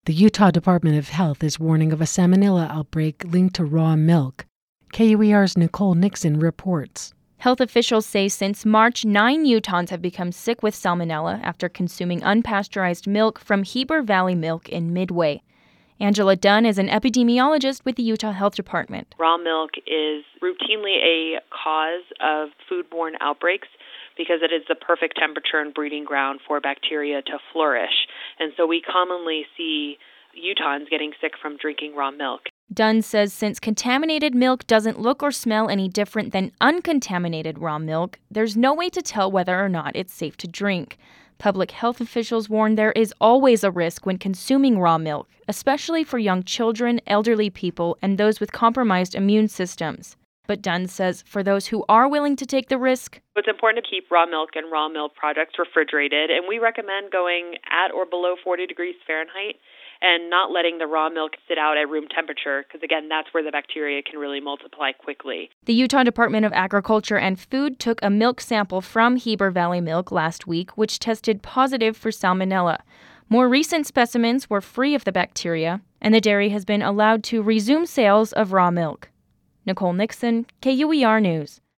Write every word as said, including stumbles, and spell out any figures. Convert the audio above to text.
The Utah Department of Health is warning of a salmonella outbreak linked to raw milk. K U E R's Nicole Nixon reports. Health officials say since March, nine Utahns have become sick with salmonella after consuming unpasteurized milk from Heber Valley Milk in Midway. Angela Dunn is an epidemiologist with the Utah Health Department. Raw milk is routinely a cause of foodborne outbreaks because it is the perfect temperature and breeding ground for bacteria to flourish. And so we commonly see Utahns getting sick from drinking raw milk. Dunn says since contaminated milk doesn't look or smell any different than uncontaminated raw milk, there's no way to tell whether or not it's safe to drink. Public health officials warn there is always a risk when consuming raw milk, especially for young children, elderly people, and those with compromised immune systems. But Dunn says for those who are willing to take the risk, it's important to keep raw milk and raw milk products refrigerated, and we recommend going at or below forty degrees Fahrenheit and not letting the raw milk sit out at room temperature, because, again, that's where the bacteria can really multiply quickly. The Utah Department of Agriculture and Food took a milk sample from Heber Valley Milk last week, which tested positive for salmonella. More recent specimens were free of the bacteria, and the dairy has been allowed to resume sales of raw milk. Nicole Nixon, K U E R News.